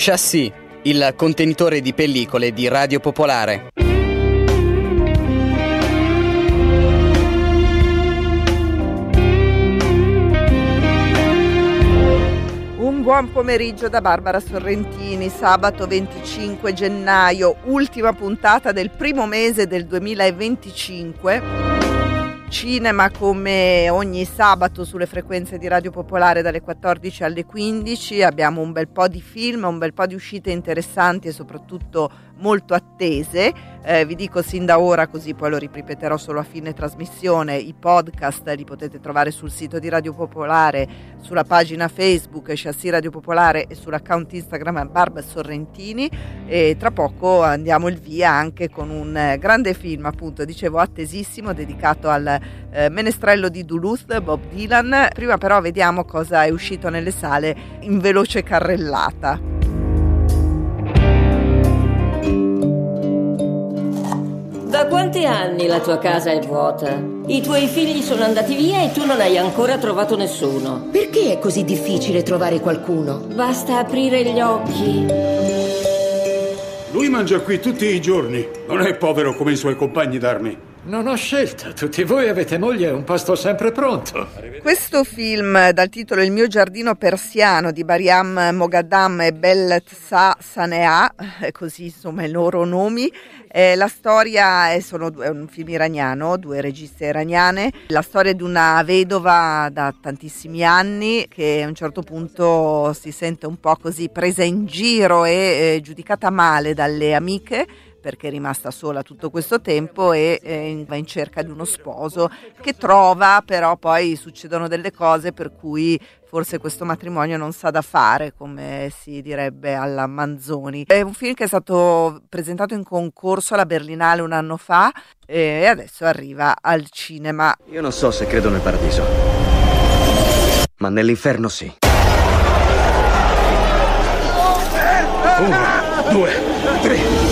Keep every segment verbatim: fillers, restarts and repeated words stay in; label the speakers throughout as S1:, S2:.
S1: Chassis, il contenitore di pellicole di Radio Popolare.
S2: Un buon pomeriggio da Barbara Sorrentini, sabato venticinque gennaio, ultima puntata del primo mese del duemilaventicinque. Cinema come ogni sabato sulle frequenze di Radio Popolare dalle quattordici alle quindici. Abbiamo un bel po' di film, un bel po' di uscite interessanti e soprattutto molto attese. Eh, vi dico sin da ora, così poi lo ripeterò solo a fine trasmissione, i podcast li potete trovare sul sito di Radio Popolare, sulla pagina Facebook Chassis Radio Popolare e sull'account Instagram Barba Sorrentini, e tra poco andiamo il via anche con un grande film, appunto dicevo attesissimo, dedicato al eh, menestrello di Duluth, Bob Dylan. Prima però vediamo cosa è uscito nelle sale in veloce carrellata.
S3: Da quanti anni la tua casa è vuota? I tuoi figli sono andati via e tu non hai ancora trovato nessuno.
S4: Perché è così difficile trovare qualcuno?
S3: Basta aprire gli occhi.
S5: Lui mangia qui tutti i giorni. Non è povero come i suoi compagni d'armi.
S6: Non ho scelta, tutti voi avete moglie e un pasto sempre pronto.
S2: Questo film dal titolo Il mio giardino persiano di Bariam Moghadam e Beltsa Sanea, così insomma i loro nomi. Eh, la storia è, sono, è un film iraniano, due registe iraniane, la storia di una vedova da tantissimi anni che a un certo punto si sente un po' così presa in giro e eh, giudicata male dalle amiche, perché è rimasta sola tutto questo tempo e eh, va in cerca di uno sposo che trova, però poi succedono delle cose per cui forse questo matrimonio non sa da fare, come si direbbe alla Manzoni. È un film che è stato presentato in concorso alla Berlinale un anno fa e adesso arriva al cinema.
S7: Io non so se credo nel paradiso, ma nell'inferno sì.
S5: Uno, due, tre.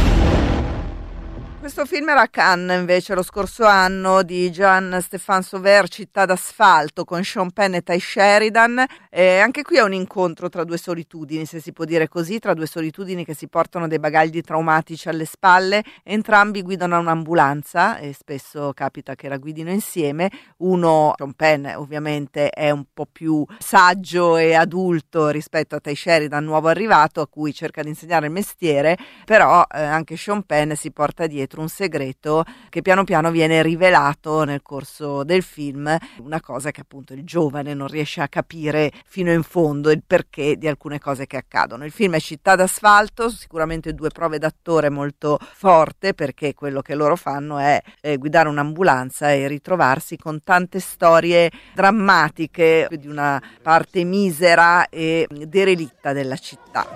S2: Questo film era a Cannes invece lo scorso anno, di Jean-Stéphane Sauveur, Città d'asfalto, con Sean Penn e Ty Sheridan. E anche qui è un incontro tra due solitudini, se si può dire così, tra due solitudini che si portano dei bagagli traumatici alle spalle. Entrambi guidano un'ambulanza e spesso capita che la guidino insieme. Uno, Sean Penn, ovviamente è un po' più saggio e adulto rispetto a Ty Sheridan, nuovo arrivato, a cui cerca di insegnare il mestiere, però eh, anche Sean Penn si porta dietro un segreto che piano piano viene rivelato nel corso del film, una cosa che appunto il giovane non riesce a capire fino in fondo, il perché di alcune cose che accadono. Il film è Città d'asfalto, sicuramente due prove d'attore molto forte, perché quello che loro fanno è eh, guidare un'ambulanza e ritrovarsi con tante storie drammatiche di una parte misera e derelitta della città.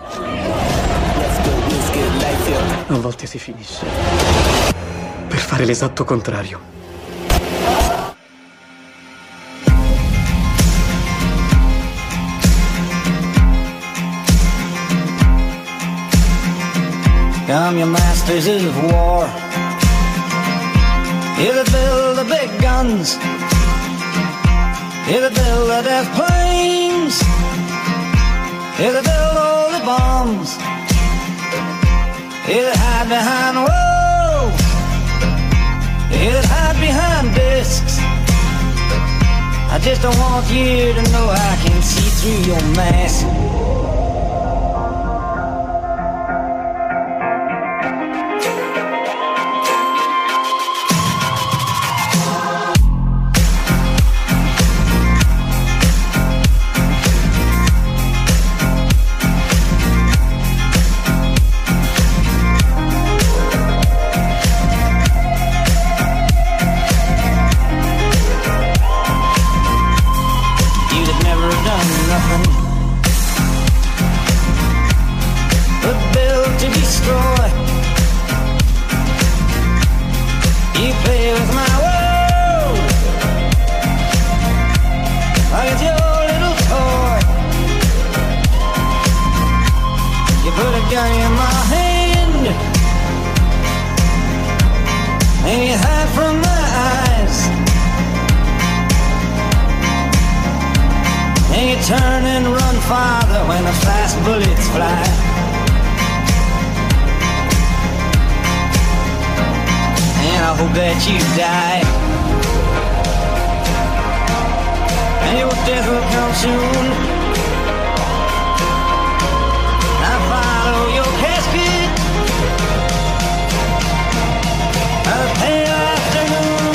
S8: A volte si finisce per fare l'esatto contrario.
S9: Come your masters of war, you that build the big guns, you that build the death planes, you that build all the bombs, you that hide behind walls, you that hide behind discs. I just don't want you to know I can see through your mask. Turn and run farther when the fast bullets fly. And I hope that you die, and your death will come soon. I follow your casket, a pale afternoon.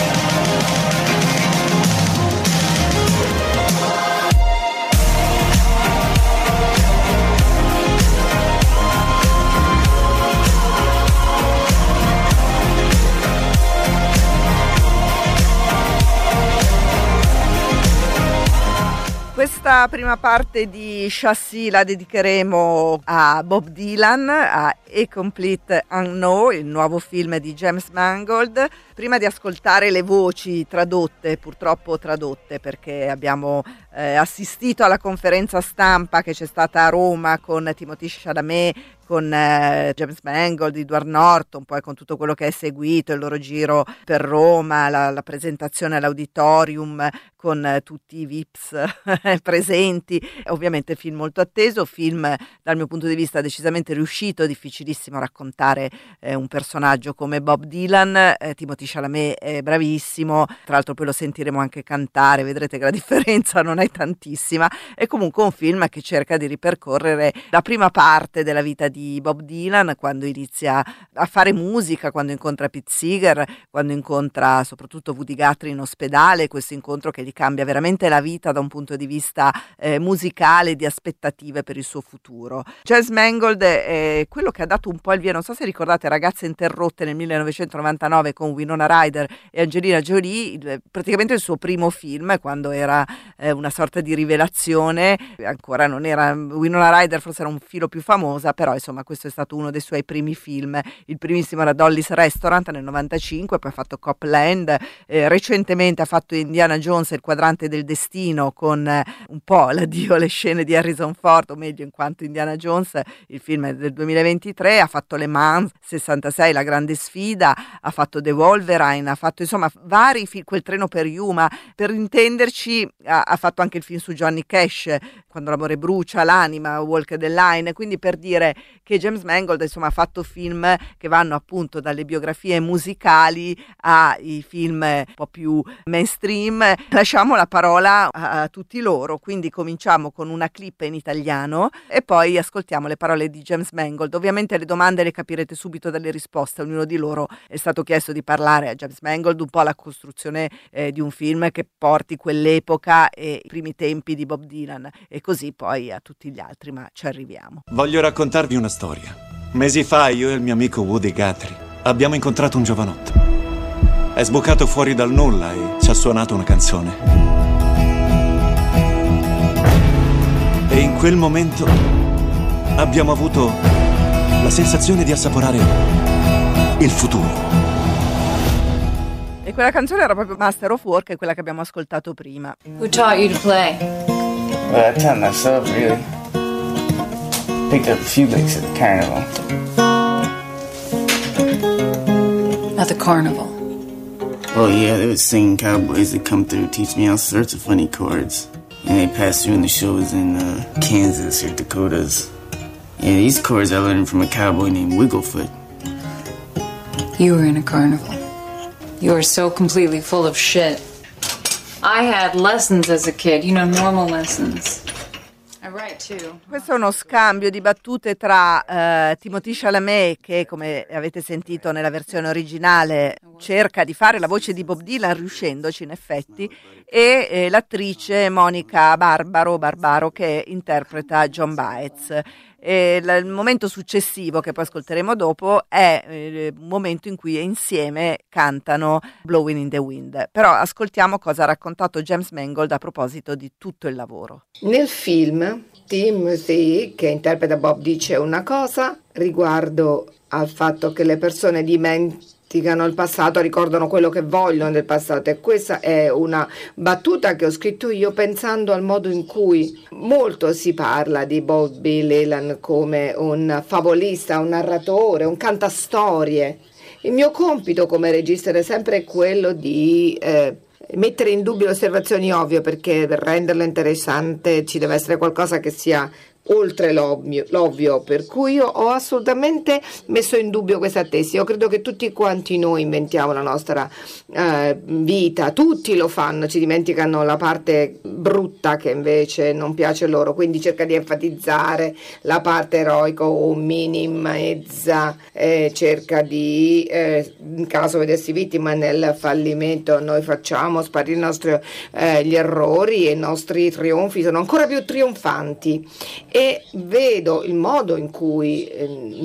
S2: Questa prima parte di Chassis la dedicheremo a Bob Dylan, a A Complete Unknown, il nuovo film di James Mangold. Prima di ascoltare le voci tradotte, purtroppo tradotte, perché abbiamo eh, assistito alla conferenza stampa che c'è stata a Roma con Timothée Chalamet, con eh, James Mangold, Edward Norton, poi con tutto quello che è seguito, il loro giro per Roma, la, la presentazione all'auditorium con eh, tutti i V I Ps presenti. Ovviamente film molto atteso, film dal mio punto di vista decisamente riuscito, difficilissimo raccontare eh, un personaggio come Bob Dylan. eh, Timothée Chalamet è bravissimo, tra l'altro poi lo sentiremo anche cantare, vedrete che la differenza non è tantissima. È comunque un film che cerca di ripercorrere la prima parte della vita di Bob Dylan, quando inizia a fare musica, quando incontra Pete Seeger, quando incontra soprattutto Woody Guthrie in ospedale, questo incontro che gli cambia veramente la vita da un punto di vista eh, musicale, di aspettative per il suo futuro. James Mangold è quello che ha dato un po' il via, non so se ricordate Ragazze interrotte nel millenovecentonovantanove con Winona Ryder e Angelina Jolie, il, praticamente il suo primo film, quando era eh, una sorta di rivelazione. Ancora non era Winona Ryder, forse era un filo più famosa, però insomma questo è stato uno dei suoi primi film. Il primissimo era Dolly's Restaurant nel novantacinque, poi ha fatto Copland, eh, recentemente ha fatto Indiana Jones e il quadrante del destino, con eh, un po' l'addio alle scene di Harrison Ford, o meglio in quanto Indiana Jones, il film è del duemilaventitré. Ha fatto Le Mans sessantasei, La grande sfida, ha fatto The Wolverine, ha fatto insomma vari film, Quel treno per Yuma, per intenderci. Ha, ha fatto anche il film su Johnny Cash, Quando l'amore brucia, L'anima, Walk the Line, quindi per dire che James Mangold insomma ha fatto film che vanno appunto dalle biografie musicali ai film un po' più mainstream. Lasciamo la parola a, a tutti loro, quindi cominciamo con una clip in italiano e poi ascoltiamo le parole di James Mangold. Ovviamente le domande le capirete subito dalle risposte, ognuno di loro è stato chiesto di parlare a James Mangold un po' alla costruzione eh, di un film che porti quell'epoca e i primi tempi di Bob Dylan, e così poi a tutti gli altri, ma ci arriviamo.
S10: Voglio raccontarvi una storia. Mesi fa io e il mio amico Woody Guthrie abbiamo incontrato un giovanotto. È sbucato fuori dal nulla e ci ha suonato una canzone. E in quel momento abbiamo avuto la sensazione di assaporare il futuro.
S2: E quella canzone era proprio Master of War, che è quella che abbiamo ascoltato prima.
S11: Who taught you to play?
S12: Well, I taught myself, really. Picked up a few licks at the carnival.
S11: At the carnival?
S12: Oh yeah, they was singing cowboys that come through, teach me all sorts of funny chords. And they pass through in the shows in uh, Kansas or Dakotas. Yeah, these chords I learned from a cowboy named Wigglefoot.
S11: You were in a carnival. You were so completely full of shit. I had lessons as a kid, you know, normal lessons. I write too.
S2: Questo è uno scambio di battute tra uh, Timothée Chalamet, che come avete sentito nella versione originale cerca di fare la voce di Bob Dylan, riuscendoci in effetti, e eh, l'attrice Monica Barbaro, Barbaro che interpreta John Baez. E l- il momento successivo, che poi ascolteremo dopo, è eh, un momento in cui insieme cantano Blowing in the Wind. Però ascoltiamo cosa ha raccontato James Mangold a proposito di tutto il lavoro.
S13: Nel film Timothy, che interpreta Bob, dice una cosa riguardo al fatto che le persone dimenticano il passato, ricordano quello che vogliono del passato, e questa è una battuta che ho scritto io pensando al modo in cui molto si parla di Bobby Dylan come un favolista, un narratore, un cantastorie. Il mio compito come regista è sempre quello di eh, mettere in dubbio le osservazioni ovvie, perché per renderlo interessante ci deve essere qualcosa che sia oltre l'ovvio, l'ovvio, per cui io ho assolutamente messo in dubbio questa tesi. Io credo che tutti quanti noi inventiamo la nostra eh, vita, tutti lo fanno, ci dimenticano la parte brutta che invece non piace loro, quindi cerca di enfatizzare la parte eroica o minimizza, eh, cerca di, eh, in caso vedessi vittima nel fallimento, noi facciamo sparire i nostri, eh, gli errori, e i nostri trionfi sono ancora più trionfanti. E vedo il modo in cui eh,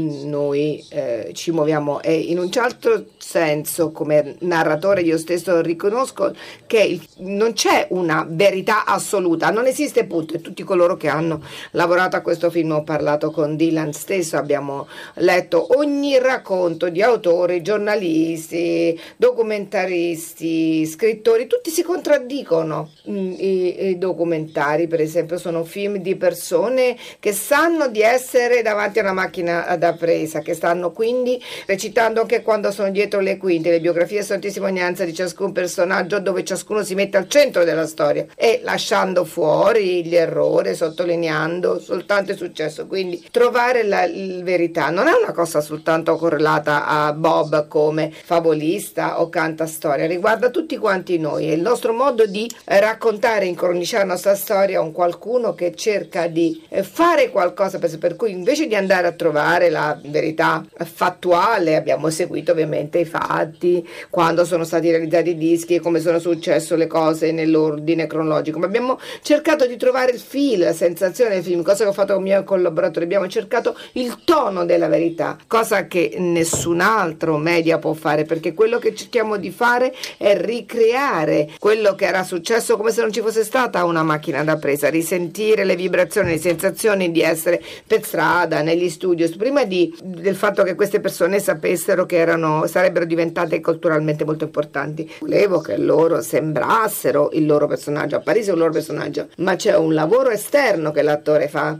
S13: noi eh, ci muoviamo, e in un certo senso come narratore io stesso riconosco che il, non c'è una verità assoluta, non esiste punto, e tutti coloro che hanno lavorato a questo film, ho parlato con Dylan stesso, abbiamo letto ogni racconto di autori, giornalisti, documentaristi, scrittori, tutti si contraddicono. I, i documentari per esempio sono film di persone che sanno di essere davanti a una macchina da presa, che stanno quindi recitando anche quando sono dietro le quinte. Le biografie sono testimonianza di ciascun personaggio, dove ciascuno si mette al centro della storia e lasciando fuori gli errori, sottolineando soltanto il successo. Quindi trovare la, la verità non è una cosa soltanto correlata a Bob come favolista o cantastoria, riguarda tutti quanti noi, è il nostro modo di raccontare, incorniciare la nostra storia a un qualcuno che cerca di fare qualcosa, per cui invece di andare a trovare la verità fattuale abbiamo seguito ovviamente i fatti, quando sono stati realizzati i dischi e come sono successe le cose nell'ordine cronologico, ma abbiamo cercato di trovare il feel, la sensazione del film, cosa che ho fatto con i miei collaboratori, abbiamo cercato il tono della verità, cosa che nessun altro media può fare, perché quello che cerchiamo di fare è ricreare quello che era successo come se non ci fosse stata una macchina da presa, risentire le vibrazioni, le sensazioni di essere per strada, negli studios, prima di, del fatto che queste persone sapessero che erano, sarebbero diventate culturalmente molto importanti. Volevo che loro sembrassero il loro personaggio, apparissero il loro personaggio, ma c'è un lavoro esterno che l'attore fa,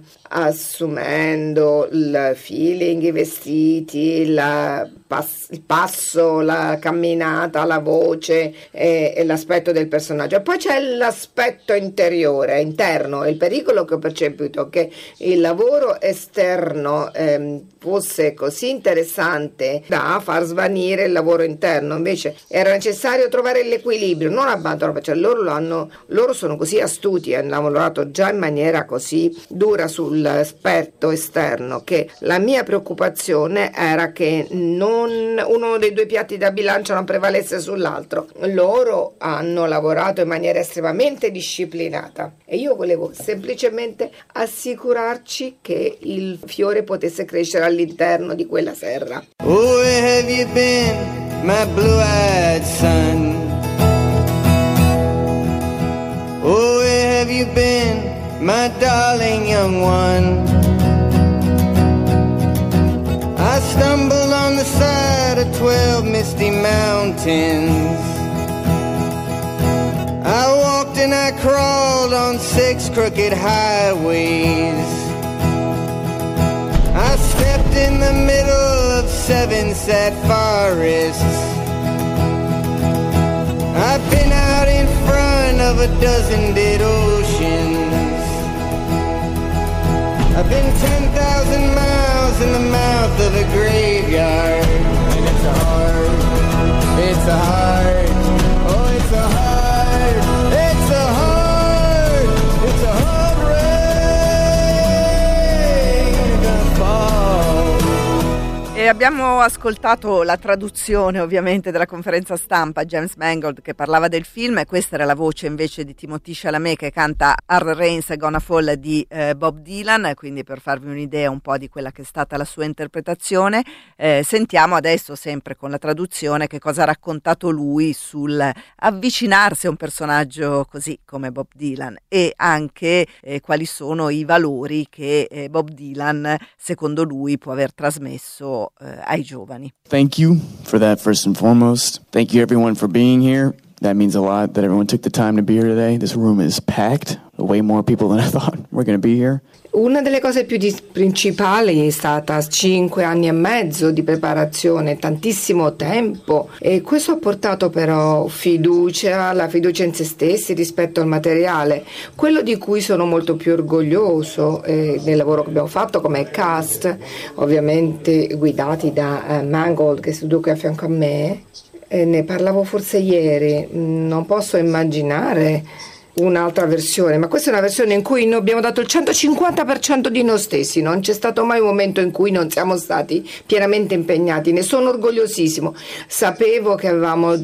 S13: assumendo il feeling, i vestiti, la pass- il passo, la camminata, la voce e, e l'aspetto del personaggio. E poi c'è l'aspetto interiore, interno, il pericolo che ho percepito che il lavoro esterno ehm, fosse così interessante da far svanire il lavoro interno. Invece era necessario trovare l'equilibrio, non abbandonare, cioè loro lo hanno, loro sono così astuti, hanno lavorato già in maniera così dura sull'aspetto esterno, che la mia preoccupazione era che non uno dei due piatti da bilancia non prevalesse sull'altro. Loro hanno lavorato in maniera estremamente disciplinata e io volevo semplicemente assicurarci che il fiore potesse crescere all'interno di quella serra.
S9: Oh, where have you been, my blue-eyed son? Oh, where have you been, my darling young one? I stumbled on the side of twelve misty mountains. I walked and I crawled on six crooked highways. I stepped in the middle of seven sad forests. I've been out in front of a dozen dead oceans. I've been ten thousand miles in the mouth of a graveyard. And it's a hard, it's a hard, oh it's a hard, it's a hard, it's a hard rain gonna fall.
S2: E abbiamo ascoltato la traduzione ovviamente della conferenza stampa, James Mangold che parlava del film, e questa era la voce invece di Timothée Chalamet che canta Hard Rain's Gonna Fall di eh, Bob Dylan, quindi per farvi un'idea un po' di quella che è stata la sua interpretazione. Eh, sentiamo adesso, sempre con la traduzione, che cosa ha raccontato lui sul avvicinarsi a un personaggio così come Bob Dylan, e anche eh, quali sono i valori che eh, Bob Dylan secondo lui può aver trasmesso Uh, ai giovani.
S14: Thank you for that first and foremost. Thank you everyone for being here. That means a lot that everyone took the time to be here today. This room is packed. Way more people than I thought were going to be here.
S13: Una delle cose più dis- principali è stata cinque anni e mezzo di preparazione, tantissimo tempo, e questo ha portato però fiducia, la fiducia in se stessi rispetto al materiale, quello di cui sono molto più orgoglioso eh, del lavoro che abbiamo fatto come cast, ovviamente guidati da eh, Mangold, che è seduto qui a fianco a me. Eh, ne parlavo forse ieri, non posso immaginare un'altra versione, ma questa è una versione in cui noi abbiamo dato il centocinquanta per cento di noi stessi, non c'è stato mai un momento in cui non siamo stati pienamente impegnati, ne sono orgogliosissimo. Sapevo che avevamo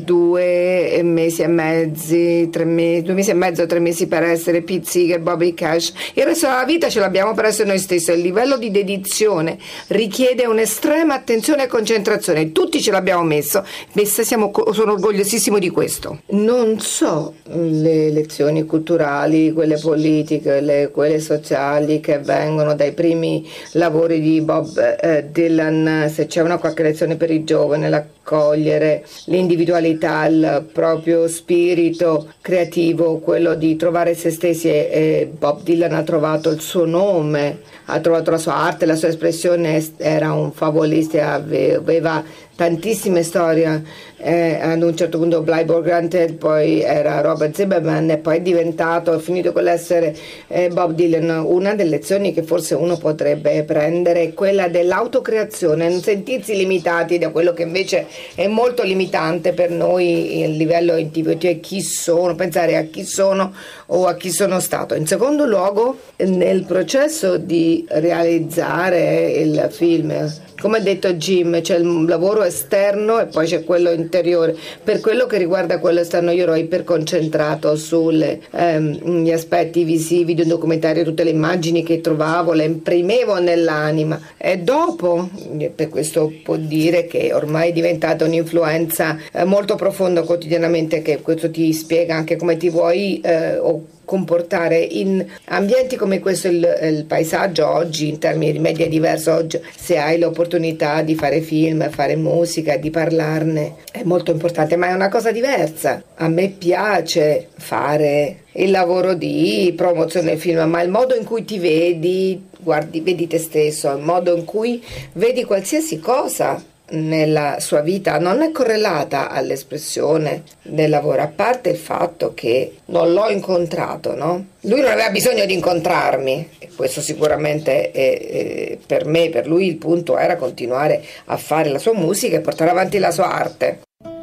S13: due mesi e mezzi, tre mesi, due mesi e mezzo, tre mesi per essere Pete Seeger, Bobby Cash, il resto della vita ce l'abbiamo per essere noi stessi. Il livello di dedizione richiede un'estrema attenzione e concentrazione, tutti ce l'abbiamo messo, messa, siamo, sono orgogliosissimo di questo. Non so le lezioni culturali, quelle politiche, le, quelle sociali che vengono dai primi lavori di Bob eh, Dylan, se c'è una qualche lezione per i giovani, l'accogliere l'individualità, il proprio spirito creativo, quello di trovare se stessi, e, e Bob Dylan ha trovato il suo nome, ha trovato la sua arte, la sua espressione, era un favolista, aveva tantissime storie. Eh, ad un certo punto Blythe Granted, poi era Robert Zimmerman e poi è diventato, è finito con l'essere eh, Bob Dylan. Una delle lezioni che forse uno potrebbe prendere è quella dell'autocreazione, non sentirsi limitati da quello che invece è molto limitante per noi il livello intuitivo, cioè chi sono, pensare a chi sono o a chi sono stato. In secondo luogo, nel processo di realizzare il film, come ha detto Jim, c'è il lavoro esterno e poi c'è quello interiore. Per quello che riguarda quello esterno, io ero iperconcentrato sugli ehm, aspetti visivi di un documentario, tutte le immagini che trovavo le imprimevo nell'anima, e dopo, per questo può dire che ormai è diventata un'influenza eh, molto profonda quotidianamente, che questo ti spiega anche come ti vuoi eh, o comportare in ambienti come questo. Il, il paesaggio oggi in termini di media è diverso. Oggi, se hai l'opportunità di fare film, fare musica, di parlarne, è molto importante, ma è una cosa diversa. A me piace fare il lavoro di promozione del film, ma il modo in cui ti vedi, guardi, vedi te stesso, il modo in cui vedi qualsiasi cosa nella sua vita non è correlata all'espressione del lavoro, a parte il fatto che non l'ho incontrato, no? Lui non aveva bisogno di incontrarmi, e questo sicuramente è, è, per me, per lui il punto era continuare a fare la sua musica e portare avanti la sua arte.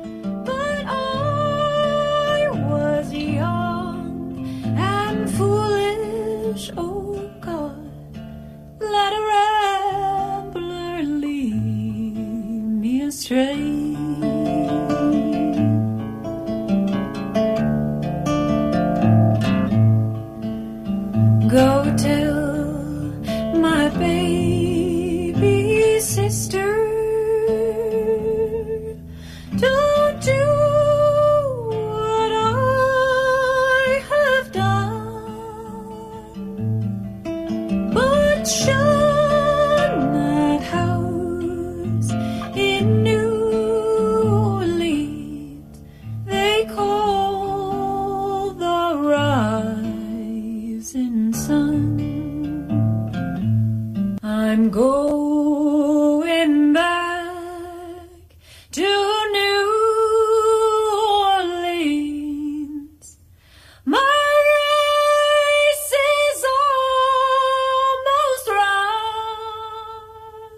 S15: Astray. Go tell my baby sister, don't do what I have done, but shun that house in New Orleans they call the rising sun. I'm going back to New Orleans. My race is almost run.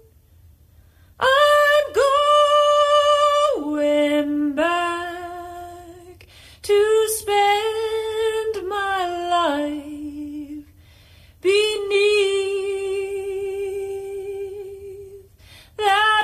S15: I'm going back to spend my life beneath that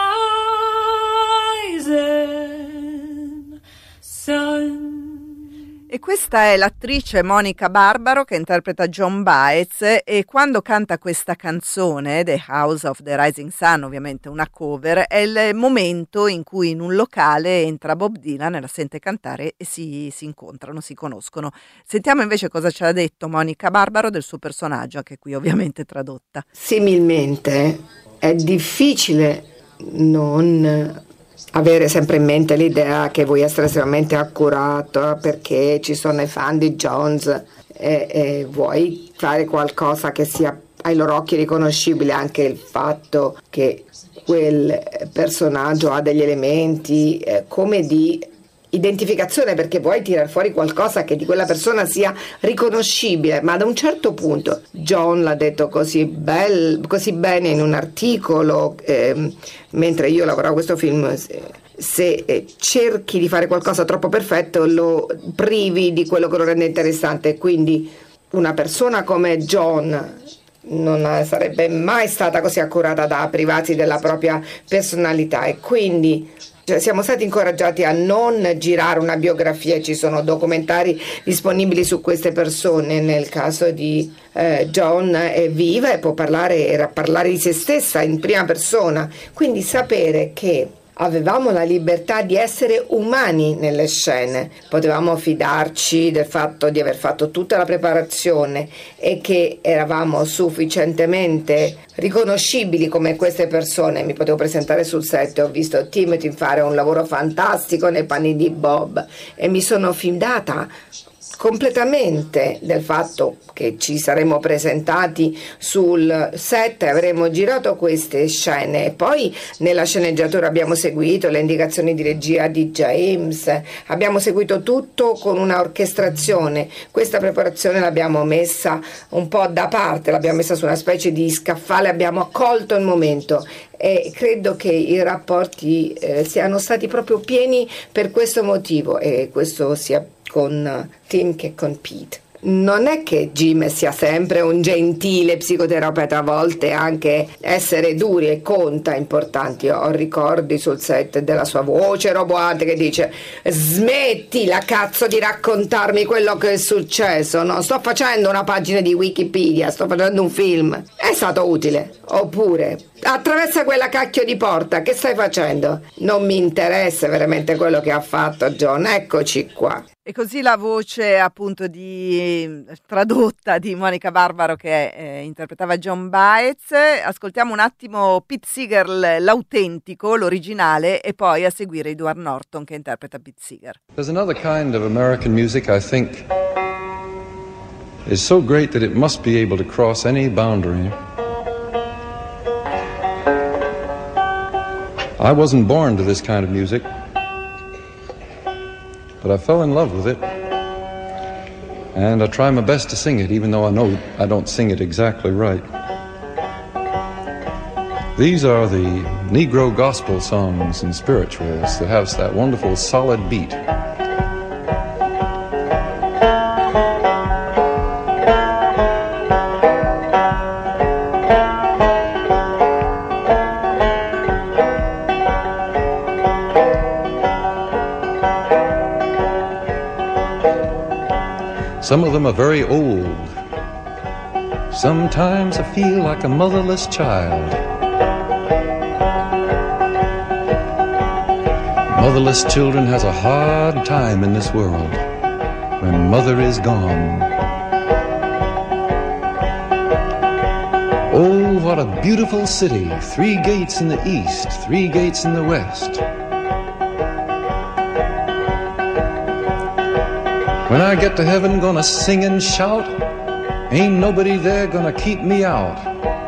S15: rising sun.
S2: E questa è l'attrice Monica Barbaro che interpreta Joan Baez, e quando canta questa canzone, The House of the Rising Sun, ovviamente una cover, è il momento in cui in un locale entra Bob Dylan e la sente cantare e si, si incontrano, si conoscono. Sentiamo invece cosa ci ha detto Monica Barbaro del suo personaggio, anche qui ovviamente tradotta.
S13: Similmente è difficile non avere sempre in mente l'idea che vuoi essere estremamente accurato perché ci sono i fan di Jones e, e vuoi fare qualcosa che sia ai loro occhi riconoscibile, anche il fatto che quel personaggio ha degli elementi eh, come di identificazione, perché vuoi tirar fuori qualcosa che di quella persona sia riconoscibile, ma ad un certo punto, John l'ha detto così, bel, così bene in un articolo, eh, mentre io lavoravo a questo film, se, se eh, cerchi di fare qualcosa troppo perfetto lo privi di quello che lo rende interessante. Quindi una persona come John non sarebbe mai stata così accurata da privarsi della propria personalità, e quindi cioè, siamo stati incoraggiati a non girare una biografia. Ci sono documentari disponibili su queste persone. Nel caso di eh, John è viva e può parlare, era parlare di se stessa in prima persona, quindi sapere che avevamo la libertà di essere umani nelle scene, potevamo fidarci del fatto di aver fatto tutta la preparazione e che eravamo sufficientemente riconoscibili come queste persone. Mi potevo presentare sul set, ho visto Timothy fare un lavoro fantastico nei panni di Bob e mi sono fidata completamente del fatto che ci saremmo presentati sul set e avremmo girato queste scene. E poi nella sceneggiatura abbiamo seguito le indicazioni di regia di James, abbiamo seguito tutto con una orchestrazione. Questa preparazione l'abbiamo messa un po' da parte, l'abbiamo messa su una specie di scaffale, abbiamo accolto il momento e credo che i rapporti eh, siano stati proprio pieni per questo motivo, e questo sia con Tim che con Pete. Non è che Jim sia sempre un gentile psicoterapeuta, a volte anche essere duri e conta importanti. Ho ricordi sul set della sua voce roboante che dice: smettila cazzo di raccontarmi quello che è successo, non sto facendo una pagina di Wikipedia, sto facendo un film. È stato utile. Oppure attraversa quella cacchio di porta, che stai facendo? Non mi interessa veramente quello che ha fatto John, eccoci qua.
S2: E così la voce appunto di tradotta di Monica Barbaro che eh, interpretava John Baez. Ascoltiamo un attimo Pete Seeger, l'autentico, l'originale, e poi a seguire Edward Norton che interpreta Pete Seeger.
S16: There's another kind of American music I think is so great that it must be able to cross any boundary. I wasn't born to this kind of music, but I fell in love with it, and I try my best to sing it, even though I know I don't sing it exactly right. These are the Negro gospel songs and spirituals that have that wonderful solid beat. Some of them are very old. Sometimes I feel like a motherless child. Motherless children has a hard time in this world when mother is gone. Oh, what a beautiful city. Three gates in the east, three gates in the west. When I get to heaven, gonna sing and shout, ain't nobody there gonna keep me out.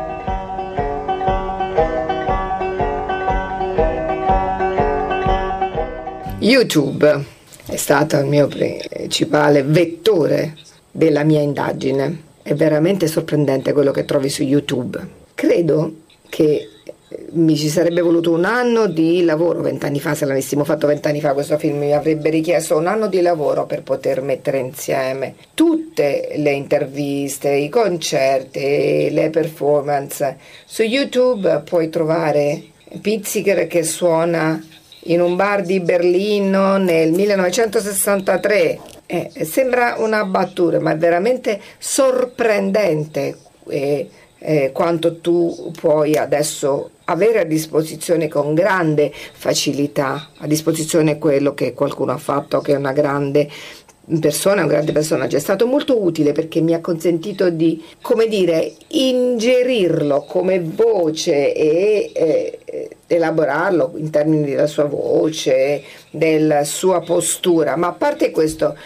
S13: YouTube è stato il mio principale vettore della mia indagine. È veramente sorprendente quello che trovi su YouTube. Credo che mi ci sarebbe voluto un anno di lavoro vent'anni fa. Se l'avessimo fatto vent'anni fa questo film mi avrebbe richiesto un anno di lavoro per poter mettere insieme tutte le interviste, i concerti, le performance. Su YouTube puoi trovare Pete Seeger che suona in un bar di Berlino nel millenovecentosessantatré. Eh, sembra una battuta, ma è veramente sorprendente eh, eh, quanto tu puoi adesso avere a disposizione con grande facilità a disposizione quello che qualcuno ha fatto, che è una grande persona, un grande personaggio. È stato molto utile perché mi ha consentito di, come dire, ingerirlo come voce e eh, elaborarlo in termini della sua voce, della sua postura. Ma a parte questo,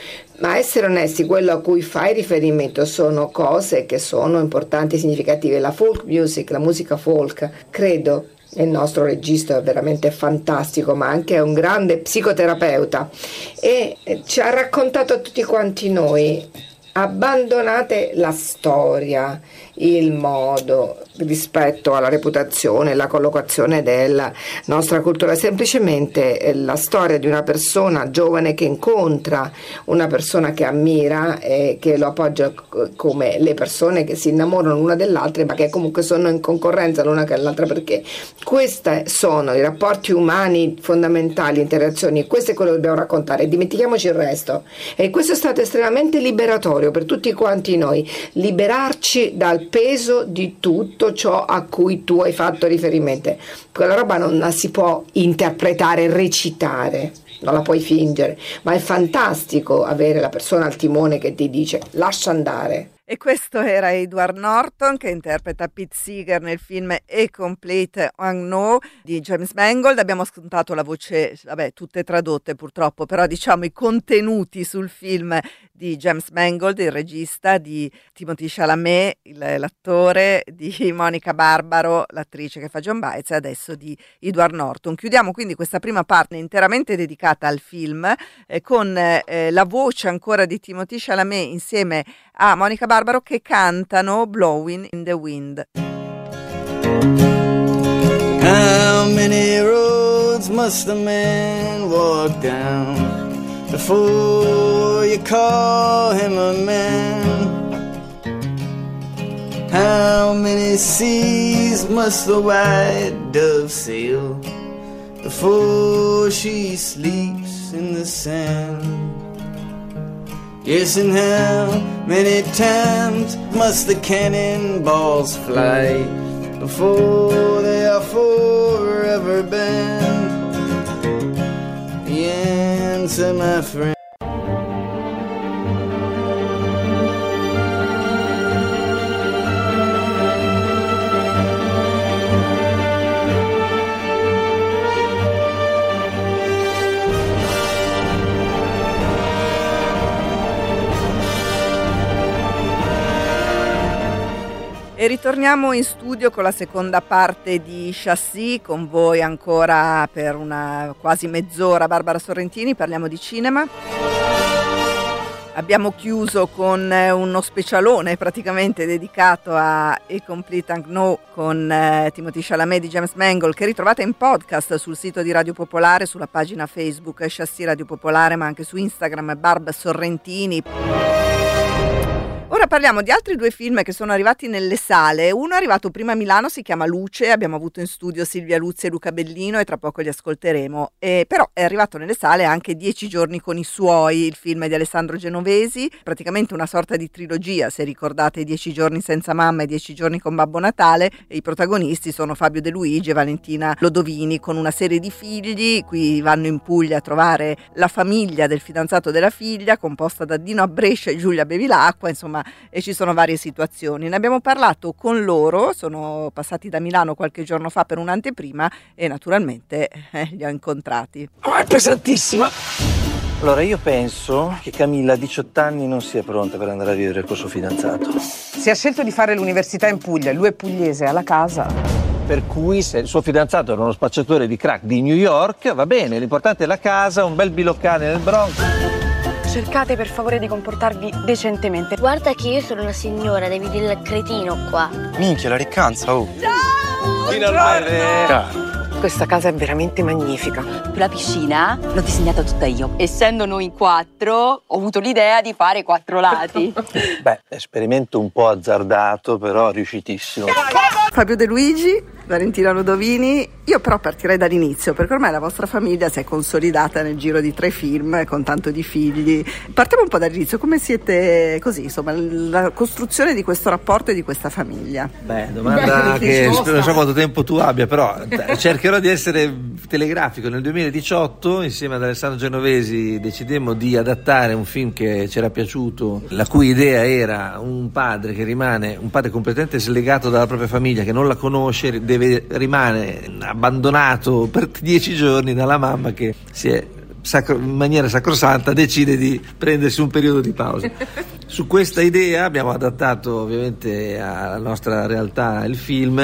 S13: Ma essere onesti, quello a cui fai riferimento sono cose che sono importanti e significative. La folk music, la musica folk, credo, il nostro regista è veramente fantastico, ma anche è un grande psicoterapeuta, e ci ha raccontato a tutti quanti noi: abbandonate la storia, il modo, rispetto alla reputazione, la collocazione della nostra cultura, semplicemente la storia di una persona giovane che incontra una persona che ammira e che lo appoggia, come le persone che si innamorano l'una dell'altra, ma che comunque sono in concorrenza l'una con l'altra, perché questi sono i rapporti umani fondamentali, interazioni, questo è quello che dobbiamo raccontare, dimentichiamoci il resto. E questo è stato estremamente liberatorio per tutti quanti noi, liberarci dal peso di tutto ciò a cui tu hai fatto riferimento. Quella roba non la si può interpretare, recitare, non la puoi fingere, ma è fantastico avere la persona al timone che ti dice lascia andare.
S2: E questo era Edward Norton, che interpreta Pete Seeger nel film A Complete Unknown di James Mangold. Abbiamo ascoltato la voce, vabbè, tutte tradotte purtroppo, però diciamo i contenuti sul film di James Mangold, il regista, di Timothée Chalamet, il, l'attore, di Monica Barbaro, l'attrice che fa John Baez, e adesso di Edward Norton. Chiudiamo quindi questa prima parte interamente dedicata al film eh, con eh, la voce ancora di Timothée Chalamet insieme a Monica Barbaro, che cantano Blowing in the Wind.
S9: How many roads must a man walk down before you call him a man? How many seas must the white dove sail before she sleeps in the sand? Yes, and how many times must the cannonballs fly before they are forever banned? The answer, my friend.
S2: E ritorniamo in studio con la seconda parte di Chassis, con voi ancora per una quasi mezz'ora Barbara Sorrentini, parliamo di cinema. Abbiamo chiuso con uno specialone praticamente dedicato a A Complete Unknown con eh, Timothée Chalamet di James Mangold, che ritrovate in podcast sul sito di Radio Popolare, sulla pagina Facebook Chassis Radio Popolare, ma anche su Instagram Barb Sorrentini. Ora parliamo di altri due film che sono arrivati nelle sale. Uno è arrivato prima a Milano, si chiama Luce, abbiamo avuto in studio Silvia Luzzi e Luca Bellino e tra poco li ascolteremo. E però è arrivato nelle sale anche Dieci giorni con i suoi, il film di Alessandro Genovesi, praticamente una sorta di trilogia, se ricordate Dieci giorni senza mamma e Dieci giorni con Babbo Natale. E i protagonisti sono Fabio De Luigi e Valentina Lodovini, con una serie di figli. Qui vanno in Puglia a trovare la famiglia del fidanzato della figlia, composta da Dino Abbrescia e Giulia Bevilacqua, insomma, e ci sono varie situazioni. Ne abbiamo parlato con loro, sono passati da Milano qualche giorno fa per un'anteprima e naturalmente eh, li ho incontrati.
S17: Oh, è pesantissima! Allora, io penso che Camilla a diciotto anni non sia pronta per andare a vivere col suo fidanzato.
S18: Si è scelto di fare l'università in Puglia, lui è pugliese, ha la casa.
S17: Per cui se il suo fidanzato era uno spacciatore di crack di New York, va bene, l'importante è la casa, un bel bilocale nel Bronx.
S19: Cercate per favore di comportarvi decentemente.
S20: Guarda che io sono una signora, devi dire il cretino qua.
S21: Minchia, la riccanza, oh.
S19: Ciao!
S21: Finalmente! Ciao.
S18: Questa casa è veramente magnifica.
S22: La piscina l'ho disegnata tutta io. Essendo noi in quattro, ho avuto l'idea di fare quattro lati.
S17: Beh, esperimento un po' azzardato, però riuscitissimo.
S2: Fabio De Luigi, Valentina Lodovini. Io però partirei dall'inizio, perché ormai la vostra famiglia si è consolidata nel giro di tre film con tanto di figli. Partiamo un po' dall'inizio, come siete così, insomma, la costruzione di questo rapporto e di questa famiglia?
S23: Beh, domanda che non so quanto tempo tu abbia, però cercherò di essere telegrafico. Nel duemiladiciotto, insieme ad Alessandro Genovesi, decidemmo di adattare un film che ci era piaciuto, la cui idea era un padre che rimane un padre completamente slegato dalla propria famiglia, che non la conosce, deve rimane abbandonato per dieci giorni dalla mamma che si è sacro, in maniera sacrosanta decide di prendersi un periodo di pausa. Su questa idea abbiamo adattato ovviamente alla nostra realtà il film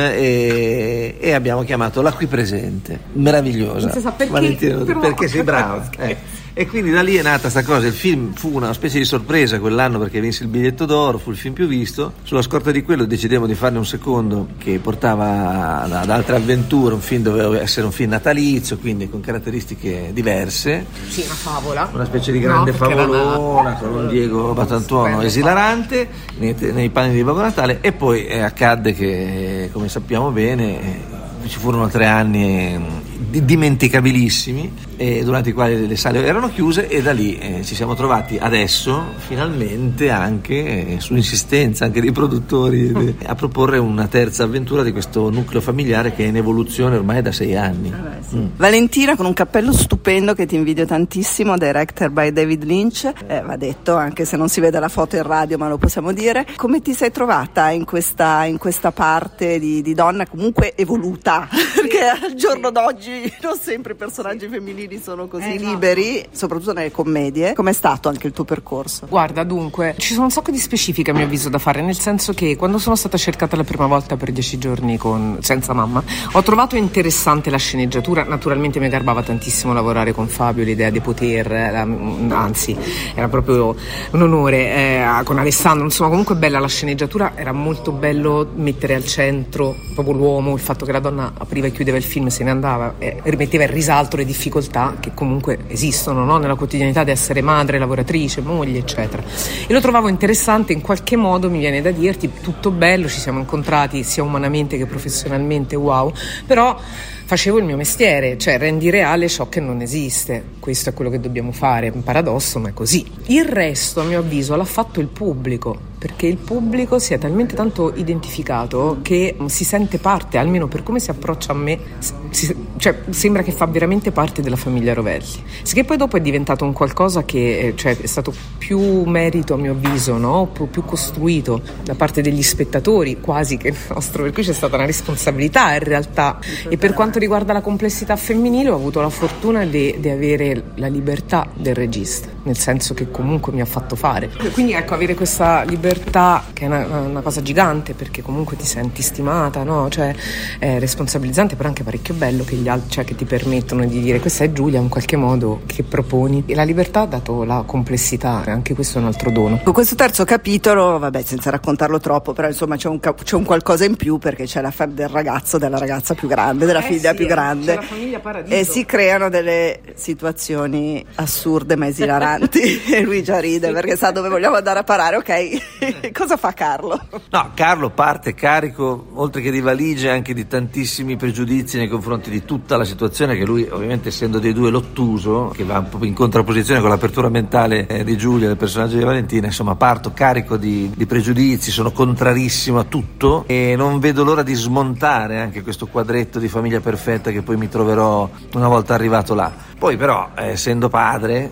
S23: e, e abbiamo chiamato La qui presente, meravigliosa.
S18: Non si sa perché,
S23: Valentino,
S18: però...
S23: perché sei brava. Eh. E quindi da lì è nata sta cosa. Il film fu una specie di sorpresa quell'anno perché vinse il biglietto d'oro, fu il film più visto. Sulla scorta di quello decidemmo di farne un secondo che portava ad altre avventure. Un film doveva essere un film natalizio, quindi con caratteristiche diverse.
S18: Sì, una favola.
S23: Una specie di grande no, favolona con un Diego Batantuono esilarante nei, nei panni di Babbo Natale. E poi eh, accadde che, come sappiamo bene, eh, ci furono tre anni eh, dimenticabilissimi eh, durante i quali le sale erano chiuse, e da lì eh, ci siamo trovati adesso finalmente anche eh, su insistenza anche dei produttori eh, a proporre una terza avventura di questo nucleo familiare che è in evoluzione ormai da sei anni.
S2: Ah, sì. mm. Valentina, con un cappello stupendo che ti invidio tantissimo, director by David Lynch, eh, va detto anche se non si vede la foto in radio, ma lo possiamo dire. Come ti sei trovata in questa, in questa parte di, di donna comunque evoluta? Perché al giorno d'oggi non sempre i personaggi femminili sono così eh, liberi, no. soprattutto nelle commedie. Com'è stato anche il tuo percorso?
S18: Guarda, dunque, ci sono un sacco di specifiche a mio avviso da fare, nel senso che quando sono stata cercata la prima volta per dieci giorni con senza mamma, ho trovato interessante la sceneggiatura. Naturalmente mi garbava tantissimo lavorare con Fabio, l'idea di poter, la, anzi, era proprio un onore, eh, con Alessandro, insomma, comunque bella la sceneggiatura, era molto bello mettere al centro proprio l'uomo, il fatto che la donna apriva e chiudeva il film, se ne andava, e rimetteva in risalto le difficoltà che comunque esistono, no? Nella quotidianità di essere madre, lavoratrice, moglie, eccetera. E lo trovavo interessante, in qualche modo mi viene da dirti, tutto bello, ci siamo incontrati sia umanamente che professionalmente, wow, però facevo il mio mestiere, cioè rendi reale ciò che non esiste. Questo è quello che dobbiamo fare, un paradosso, ma è così. Il resto, a mio avviso, l'ha fatto il pubblico, perché il pubblico si è talmente tanto identificato che si sente parte, almeno per come si approccia a me, si, cioè sembra che fa veramente parte della famiglia Rovelli. Che poi dopo è diventato un qualcosa che, cioè, è stato più merito, a mio avviso, no? più, più costruito da parte degli spettatori quasi che il nostro, per cui c'è stata una responsabilità in realtà. E per quanto riguarda la complessità femminile, ho avuto la fortuna di avere la libertà del regista, nel senso che comunque mi ha fatto fare. Quindi ecco, avere questa libertà che è una, una cosa gigante, perché comunque ti senti stimata, no? Cioè è responsabilizzante, però anche parecchio bello che gli altri, cioè, che ti permettono di dire questa è Giulia, in qualche modo che proponi. E la libertà ha dato la complessità, anche questo è un altro dono.
S2: Con questo terzo capitolo, vabbè, senza raccontarlo troppo, però insomma c'è un, c'è un qualcosa in più, perché c'è la fam- del ragazzo, della ragazza più grande, della
S18: eh
S2: figlia
S18: sì,
S2: più grande,
S18: la famiglia Paradiso.
S2: E si creano delle situazioni assurde ma esilaranti e lui già ride sì. perché sa dove vogliamo andare a parare. Ok, cosa fa Carlo?
S23: No, Carlo parte carico, oltre che di valigie, anche di tantissimi pregiudizi nei confronti di tutta la situazione, che lui, ovviamente, essendo dei due l'ottuso, che va in contrapposizione con l'apertura mentale eh, di Giulia, del personaggio di Valentina, insomma parto carico di, di pregiudizi, sono contrarissimo a tutto e non vedo l'ora di smontare anche questo quadretto di famiglia perfetta che poi mi troverò una volta arrivato là. Poi però, eh, essendo padre,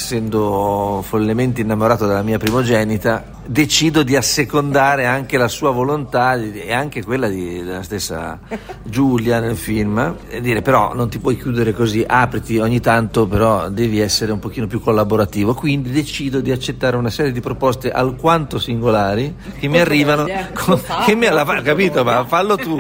S23: essendo follemente innamorato della mia primogenita, decido di assecondare anche la sua volontà e anche quella di, della stessa Giulia nel film, e dire però non ti puoi chiudere così, apriti ogni tanto, però devi essere un pochino più collaborativo. Quindi decido di accettare una serie di proposte alquanto singolari che mi arrivano con, che mi alla, capito, ma fallo tu,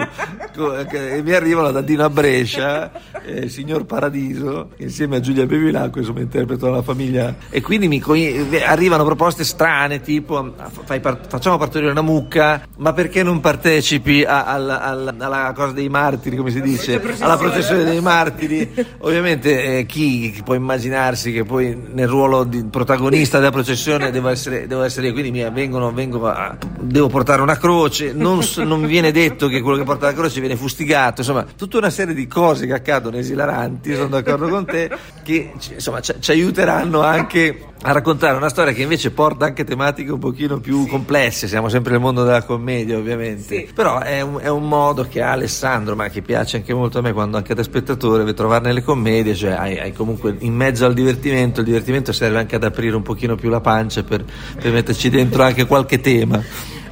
S23: che mi arrivano da Dino a Brescia, eh, signor Paradiso, insieme a Giulia Bevilacqua, insomma interpretano la famiglia, e quindi mi arrivano proposte strane tipo Fai part- facciamo partorire una mucca, ma perché non partecipi a, a, a, alla cosa dei martiri, come si dice, alla processione dei martiri? Ovviamente eh, chi, chi può immaginarsi che poi nel ruolo di protagonista della processione devo essere, devo essere io, quindi mi vengono, vengo a, devo portare una croce, non, non mi viene detto che quello che porta la croce viene fustigato, insomma tutta una serie di cose che accadono esilaranti, sono d'accordo con te, che insomma ci, ci aiuteranno anche a raccontare una storia che invece porta anche tematiche un pochino più sì. complesse. Siamo sempre nel mondo della commedia, ovviamente, sì. però è un, è un modo che ha Alessandro, ma che piace anche molto a me, quando anche da spettatore deve trovarne le commedie, cioè hai, hai comunque in mezzo al divertimento, il divertimento serve anche ad aprire un pochino più la pancia per, per metterci dentro anche qualche tema.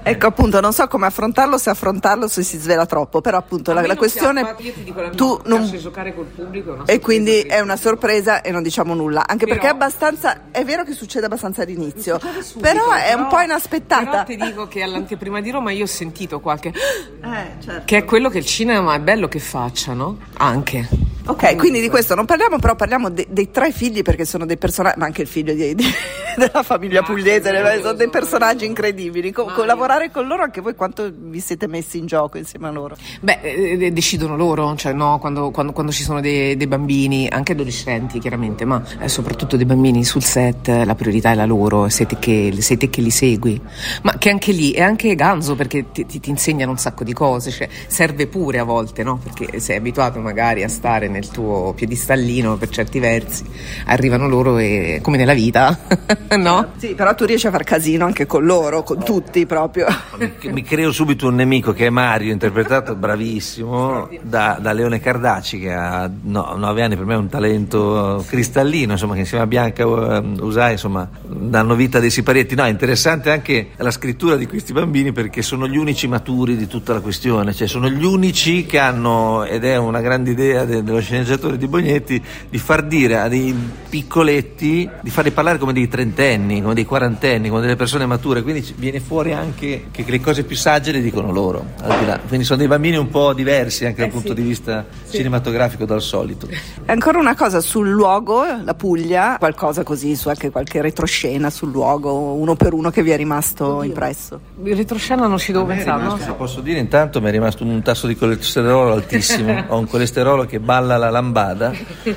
S2: Ecco, appunto, non so come affrontarlo, se affrontarlo, se si svela troppo, però appunto la, la questione
S18: Io ti dico, la mia
S2: tu non
S18: giocare col pubblico è una
S2: e quindi è una sorpresa e non diciamo nulla, anche
S18: Però-
S2: perché è abbastanza, è vero che succede abbastanza all'inizio,
S18: subito,
S2: però è un
S18: però-
S2: po' inaspettata.
S18: Però ti dico che all'anteprima di Roma io ho sentito qualche
S2: Eh, certo.
S18: che è quello che il cinema è bello che faccia, no? Anche.
S2: Ok, quindi di questo non parliamo, però parliamo de- dei tre figli, perché sono dei personaggi, ma anche il figlio di, di- della famiglia pugliese, le- sono dei personaggi incredibili. Co- collaborare con loro, anche voi quanto vi siete messi in gioco insieme a loro?
S18: Beh, eh, decidono loro, cioè no, quando, quando, quando ci sono dei, dei bambini, anche adolescenti chiaramente, ma eh, soprattutto dei bambini sul set, la priorità è la loro, sei te che, sei te che li segui. Ma che anche lì è anche ganzo, perché ti, ti, ti insegnano un sacco di cose, cioè serve pure a volte, no? Perché sei abituato magari a stare nel tuo piedistallino per certi versi, arrivano loro e come nella vita, no?
S2: Sì, però tu riesci a far casino anche con loro, con tutti proprio.
S23: Mi, mi creo subito un nemico che è Mario, interpretato bravissimo da, da Leone Cardaci, che ha no, nove anni, per me è un talento cristallino, insomma, che insieme a Bianca uh, Usai, insomma, danno vita a dei siparietti. No, è interessante anche la scrittura di questi bambini, perché sono gli unici maturi di tutta la questione, cioè sono gli unici che hanno, ed è una grande idea de, dello sceneggiatore di Bognetti, di far dire a dei piccoletti, di farli parlare come dei trentenni, come dei quarantenni, come delle persone mature, quindi viene fuori anche che le cose più sagge le dicono loro, al di là. Quindi sono dei bambini un po' diversi anche
S2: Eh
S23: dal punto
S2: sì.
S23: di vista
S2: Sì.
S23: cinematografico dal solito.
S2: E ancora una cosa sul luogo, la Puglia, qualcosa così, su anche qualche retroscena sul luogo, uno per uno, che vi è rimasto impresso.
S18: Il retroscena non ci devo pensare, no?
S23: Se posso dire, intanto mi è rimasto un tasso di colesterolo altissimo, ho un colesterolo che balla la lambada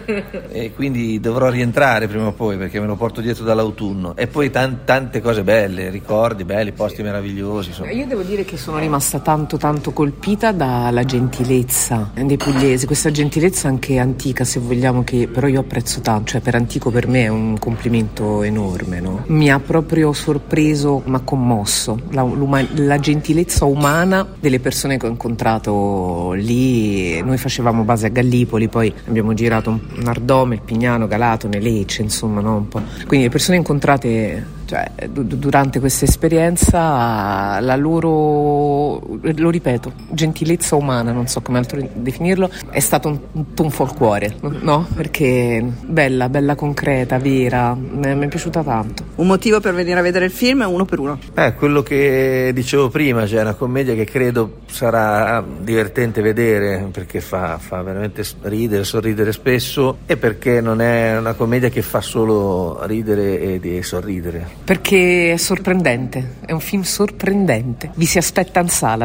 S23: e quindi dovrò rientrare prima o poi, perché me lo porto dietro dall'autunno. E poi tan- tante cose belle, ricordi belli, posti meravigliosi, insomma.
S18: Io devo dire che sono rimasta tanto tanto colpita dalla gentilezza dei pugliesi, questa gentilezza anche antica, se vogliamo, che però io apprezzo tanto, cioè per antico per me è un complimento enorme, no? Mi ha proprio sorpreso, ma commosso, la, la gentilezza umana delle persone che ho incontrato lì. Noi facevamo base a Gallipoli, poi abbiamo girato un Nardome, il Pignano, Galatone, Lecce, insomma, no? Un po'. Quindi le persone incontrate, cioè, du- durante questa esperienza, la loro, lo ripeto, gentilezza umana, non so come altro definirlo, è stato un, un tonfo al cuore, no? Perché bella, bella concreta, vera, mi è piaciuta tanto.
S2: Un motivo per venire a vedere il film è uno per uno.
S23: Eh, quello che dicevo prima, cioè una commedia che credo sarà divertente vedere, perché fa, fa veramente ridere, sorridere spesso, e perché non è una commedia che fa solo ridere e di sorridere.
S18: Perché è sorprendente, è un film sorprendente, vi si aspetta in sala.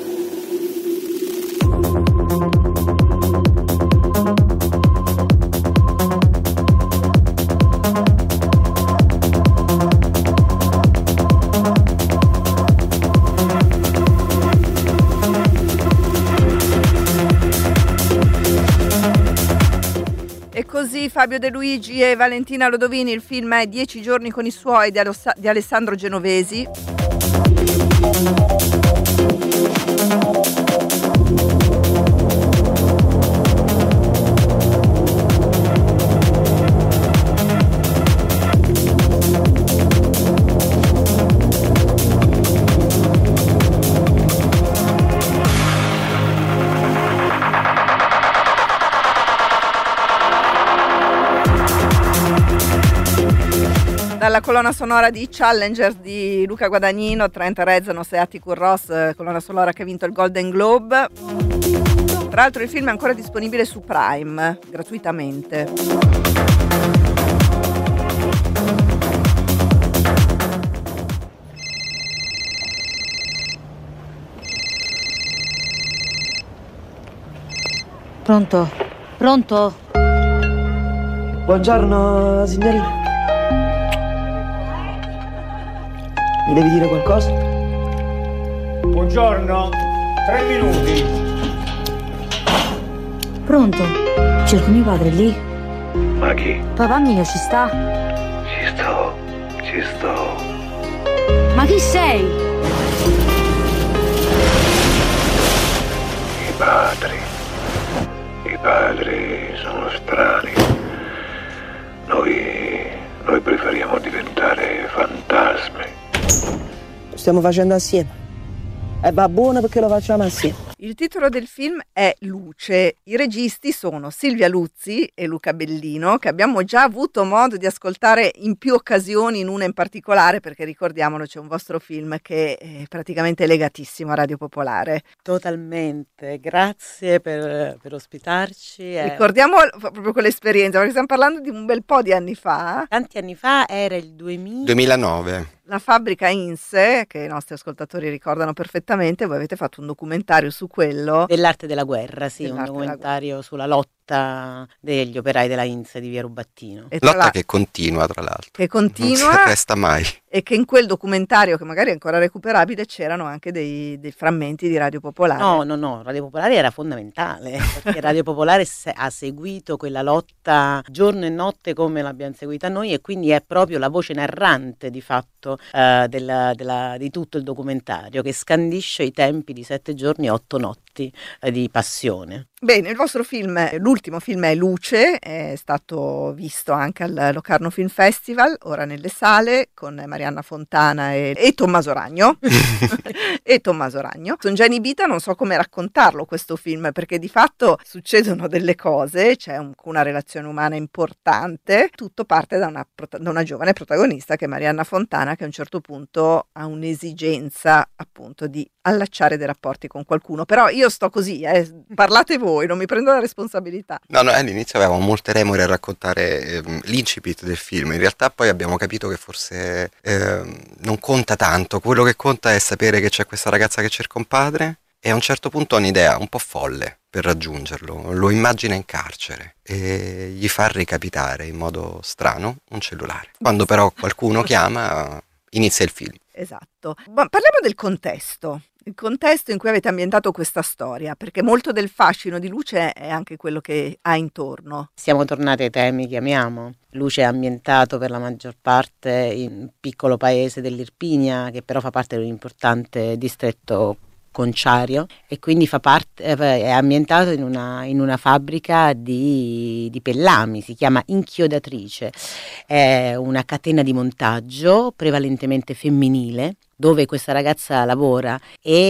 S2: E così Fabio De Luigi e Valentina Lodovini, il film è Dieci giorni con i suoi di, Alossa- di Alessandro Genovesi. Dalla colonna sonora di Challengers di Luca Guadagnino, Trent Reznor e Atticus Ross, colonna sonora che ha vinto il Golden Globe. Tra l'altro il film è ancora disponibile su Prime, gratuitamente.
S1: Pronto? Pronto?
S3: Buongiorno, signorina. Mi devi dire qualcosa?
S5: Buongiorno, tre minuti.
S1: Pronto? Cerco mio padre lì?
S21: Ma chi?
S1: Papà mio ci sta?
S21: Ci sto, ci sto.
S1: Ma chi sei?
S21: I padri. I padri sono strani. Noi, noi preferiamo diventare fantasmi.
S3: Lo stiamo facendo assieme. E va buono perché lo facciamo assieme.
S2: Il titolo del film è Luce. I registi sono Silvia Luzzi e Luca Bellino, che abbiamo già avuto modo di ascoltare in più occasioni, in una in particolare, perché ricordiamolo, c'è un vostro film che è praticamente legatissimo a Radio Popolare.
S4: Totalmente, grazie per, per ospitarci. È...
S2: Ricordiamo proprio quell'esperienza, perché stiamo parlando di un bel po' di anni fa.
S4: Tanti anni fa, era il duemila...
S6: duemilanove.
S2: La fabbrica Inse, che i nostri ascoltatori ricordano perfettamente, voi avete fatto un documentario su quello.
S4: Dell'arte della guerra, sì,
S2: Dell'arte
S4: un documentario sulla lotta degli operai della Inse di Via Rubattino.
S6: E lotta la... che continua, tra l'altro.
S2: Che continua.
S6: Non si resta mai.
S2: E che in quel documentario, che magari è ancora recuperabile, c'erano anche dei, dei frammenti di Radio Popolare.
S4: No, no, no, Radio Popolare era fondamentale, perché Radio Popolare se- ha seguito quella lotta giorno e notte come l'abbiamo seguita noi, e quindi è proprio la voce narrante di fatto eh, della, della, di tutto il documentario, che scandisce i tempi di sette giorni e otto notti eh, di passione.
S2: Bene, il vostro film, l'ultimo film è Luce, è stato visto anche al Locarno Film Festival, ora nelle sale, con Marianna Fontana e, e Tommaso Ragno. e Tommaso Ragno. Sono già inibita, non so come raccontarlo questo film, perché di fatto succedono delle cose, c'è un, una relazione umana importante, tutto parte da una, da una giovane protagonista che è Marianna Fontana, che a un certo punto ha un'esigenza appunto di allacciare dei rapporti con qualcuno. Però io sto così, eh, parlate voi, non mi prendo la responsabilità.
S6: No, no, all'inizio avevamo molte remore a raccontare ehm, l'incipit del film, in realtà poi abbiamo capito che forse ehm, non conta tanto, quello che conta è sapere che c'è questa ragazza che cerca un padre e a un certo punto ha un'idea un po' folle per raggiungerlo, lo immagina in carcere e gli fa recapitare in modo strano un cellulare. Quando però qualcuno chiama inizia il film.
S2: Esatto. Ma parliamo del contesto. Il contesto in cui avete ambientato questa storia, perché molto del fascino di Luce è anche quello che ha intorno.
S4: Siamo tornati ai temi che amiamo. Luce è ambientato per la maggior parte in un piccolo paese dell'Irpinia, che però fa parte di un importante distretto conciario, e quindi fa parte, è ambientato in una, in una fabbrica di, di pellami, si chiama Inchiodatrice, è una catena di montaggio prevalentemente femminile, dove questa ragazza lavora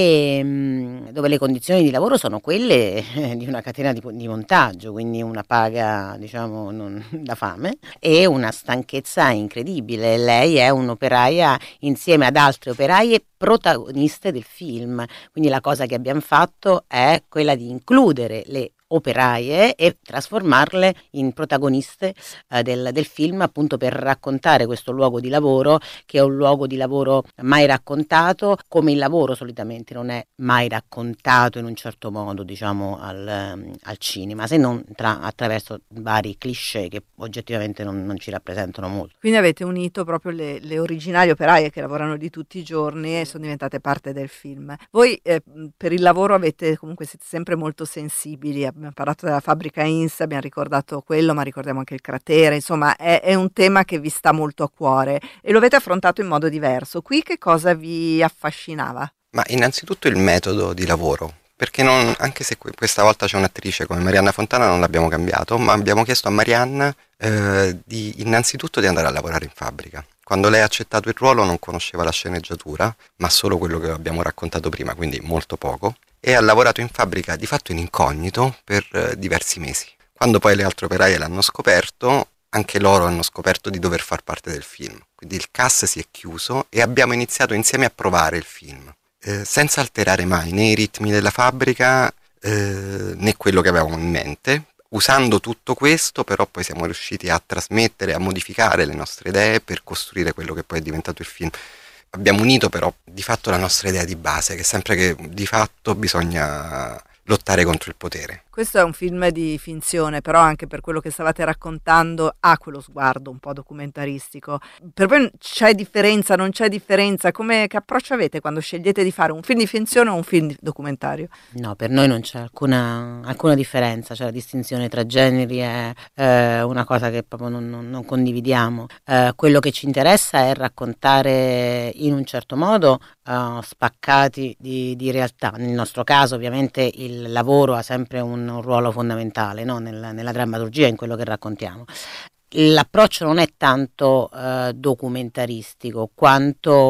S4: e mh, dove le condizioni di lavoro sono quelle eh, di una catena di, di montaggio, quindi una paga, diciamo, non, da fame, e una stanchezza incredibile. Lei è un'operaia insieme ad altre operaie protagoniste del film, quindi la cosa che abbiamo fatto è quella di includere le operaie e trasformarle in protagoniste eh, del, del film, appunto per raccontare questo luogo di lavoro, che è un luogo di lavoro mai raccontato, come il lavoro solitamente non è mai raccontato in un certo modo, diciamo, al, al cinema, se non tra, attraverso vari cliché che oggettivamente non, non ci rappresentano molto.
S2: Quindi avete unito proprio le, le originali operaie che lavorano di tutti i giorni e sono diventate parte del film. Voi eh, per il lavoro avete, comunque siete sempre molto sensibili. Abbiamo parlato della fabbrica Insa, abbiamo ricordato quello, ma ricordiamo anche il cratere, insomma è, è un tema che vi sta molto a cuore e lo avete affrontato in modo diverso. Qui che cosa vi affascinava?
S6: Ma innanzitutto il metodo di lavoro, perché non, anche se questa volta c'è un'attrice come Marianna Fontana non l'abbiamo cambiato, ma abbiamo chiesto a Marianna eh, di innanzitutto di andare a lavorare in fabbrica. Quando lei ha accettato il ruolo non conosceva la sceneggiatura, ma solo quello che abbiamo raccontato prima, quindi molto poco, e ha lavorato in fabbrica di fatto in incognito per eh, diversi mesi. Quando poi le altre operaie l'hanno scoperto, anche loro hanno scoperto di dover far parte del film. Quindi il cast si è chiuso e abbiamo iniziato insieme a provare il film, eh, senza alterare mai né i ritmi della fabbrica eh, né quello che avevamo in mente. Usando tutto questo, però poi siamo riusciti a trasmettere, a modificare le nostre idee per costruire quello che poi è diventato il film. Abbiamo unito però di fatto la nostra idea di base, che è sempre che di fatto bisogna lottare contro il potere.
S2: Questo è un film di finzione, però anche per quello che stavate raccontando ha quello sguardo un po' documentaristico. Per voi c'è differenza, non c'è differenza? Come, che approccio avete quando scegliete di fare un film di finzione o un film documentario?
S4: No, per noi non c'è alcuna, alcuna differenza, cioè la distinzione tra generi è eh, una cosa che proprio non, non, non condividiamo. Eh, quello che ci interessa è raccontare in un certo modo eh, spaccati di, di realtà. Nel nostro caso ovviamente il lavoro ha sempre un un ruolo fondamentale, no? nella, nella drammaturgia, in quello che raccontiamo. L'approccio non è tanto eh, documentaristico quanto è